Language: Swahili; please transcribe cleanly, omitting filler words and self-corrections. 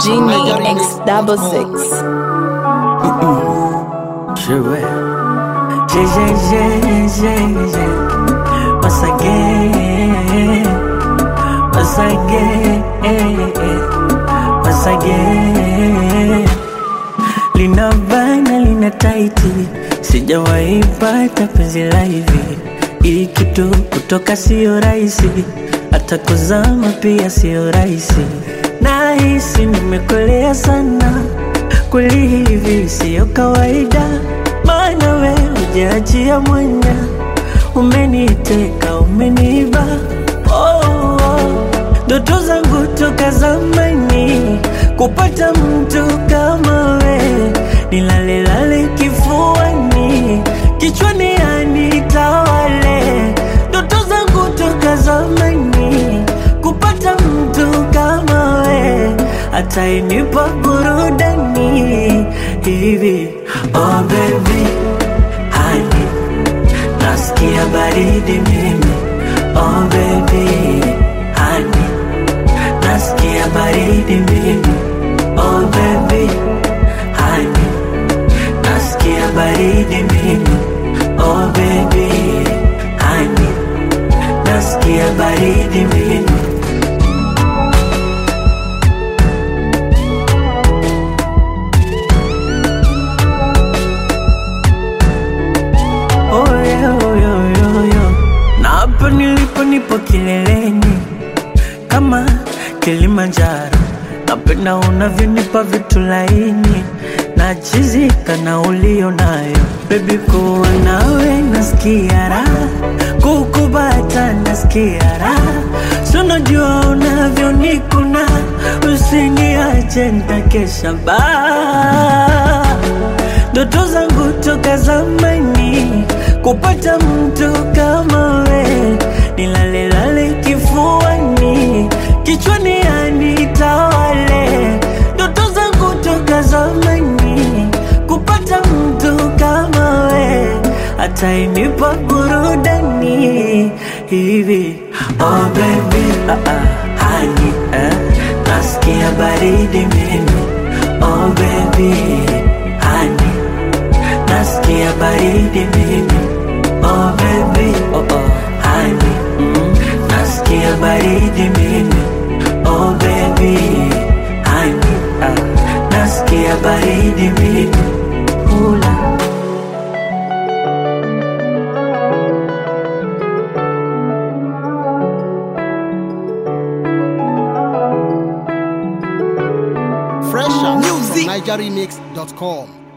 Genie X66. Je vais, once again, once again, once again. Lina bana lina taiti, sijawahi pata penzi la hivi. Hii kitu kutoka sio rahisi, hata kuzama pia sio rahisi. Nahisi nimekolea sana, kweli hivi sio kawaida. Maana wewe hujaachia mwanya, umeniteka umeniba. Ndoto zangu toka zamani kupata mtu kama we, nilalelale kifuani, kichwani anitawale. Ndoto zangu toka zamani kupata mtu kama we, atainipa burudani hivi. Oh baby, honey, nasikia baridi mimi. Oh baby, honey, nasikia baridi mimi. Oh baby, honey, nasikia baridi mimi. Oh baby, honey, nasikia baridi mimi. Na hapa nilipo nipo kileleni kama Kilimanjaro. Napenda unavyonipa vitu laini, nachizika na ulio nayo. Baby kuwa nawe nasikia raha, kukubata nasikia raha. So najua unavyonikuna, usiniache nitakesha baa. Ndoto zangu toka zamani kupata mtu kama we, nilalelale kifuani, kichwani anitawale. Ndoto zangu toka zamani kupata mtu kama we, atainipa burudani hivi. Oh baby, honey, nasikia baridi mimi. Oh baby, honey, nasikia baridi mimi. Oh baby, honey, nasikia baridi mimi. Oh baby, honey, nasikia baridi mimi. Hula Fresh out from NigerRemix.com.